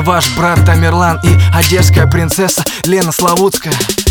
ваш брат Тамерлан и одесская принцесса Лена Славутская.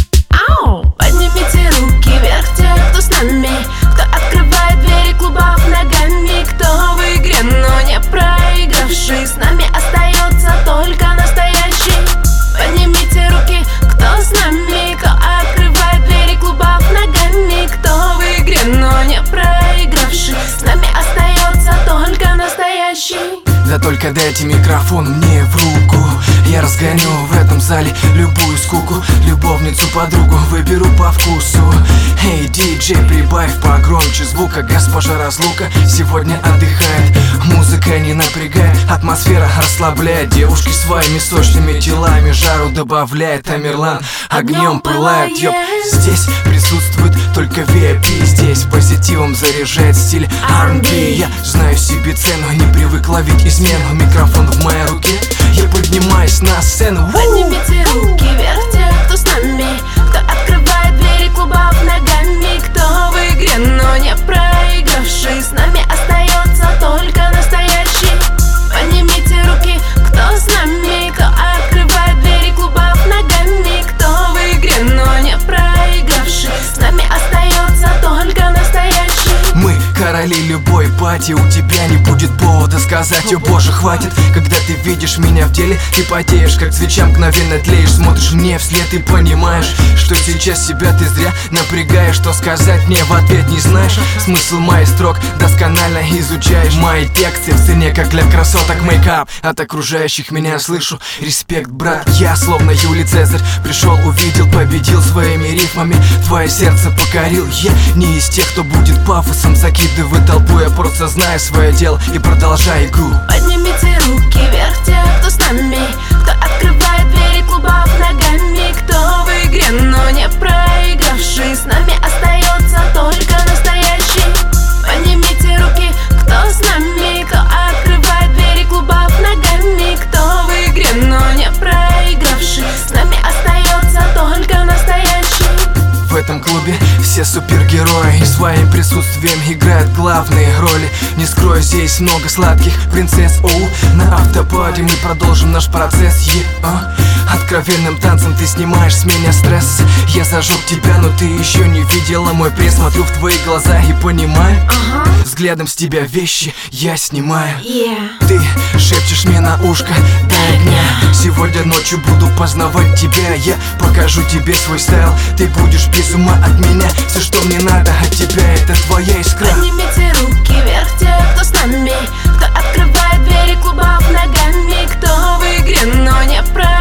Поднимите руки вверх те, кто с нами, кто открывает двери клубов ногами, кто в игре, но не проигравший. С нами остается только настоящий. Поднимите руки, кто с нами, кто открывает двери клубов ногами, кто в игре, но не проигравший. С нами остается только настоящий. Да только дайте микрофон мне в руку, я разгоню в этом зале любую скуку. Любовницу, подругу выберу по вкусу. Эй, диджей, прибавь погромче звука. Госпожа разлука сегодня отдыхает. Музыка не напрягает, атмосфера расслабляет. Девушки своими сочными телами жару добавляет. Тамерлан огнем пылает. Ёп, здесь присутствует только VIP. Здесь позитивом заряжает стиль R&B. Я знаю себе цену, не привык ловить измену. Микрофон в моей руке, я поднимаюсь на сцену. Поднимите руки вверх те, кто с нами, кто открывает двери клубов ногами, кто в игре, но не проигравший. С нами остается только настоящий. Поднимите руки, кто с нами, кто открывает двери клубов ногами, кто в игре, но не проигравший. С нами остается только настоящий. Мы короли любой пати, у тебя не будет повода сказать: о боже, хватит. Когда ты видишь меня в деле, ты потеешь, как свеча, мгновенно тлеешь. Смотришь мне вслед и понимаешь, что сейчас себя ты зря напрягаешь. Что сказать мне в ответ не знаешь. Смысл моих строк досконально изучаешь. Мои тексты в цене, как для красоток мейкап. От окружающих меня слышу респект, брат. Я словно Юлий Цезарь, пришел, увидел, победил своими рифмами. Твое сердце покорил. Я не из тех, кто будет пафосом закидывать толпу. Я просто знаю свое дело и продолжаю игру. Поднимите руки вверх те, кто с нами, кто открывает двери клубов ногами, кто в игре, но не проигравший. С нами остается только настоящий. Поднимите руки, кто с нами, кто открывает двери клубов ногами, кто в игре, но не проигравший. С нами остается только настоящий. В этом клубе все супергерои и своим присутствием играют главные роли. Не скрою, здесь много сладких принцесс. На автопаде мы продолжим наш процесс. Откровенным танцем ты снимаешь с меня стресс. Я зажег тебя, но ты еще не видела мой пресс. Смотрю в твои глаза и понимаю, взглядом с тебя вещи я снимаю. Ты шепчешь мне на ушко: дай огня. Сегодня ночью буду познавать тебя. Я покажу тебе свой стайл. Ты будешь без ума от меня. Все, что мне надо от тебя, это твоя искра. Поднимите руки вверх те, кто с нами, кто открывает двери клубов ногами, кто в игре, но не проигравший.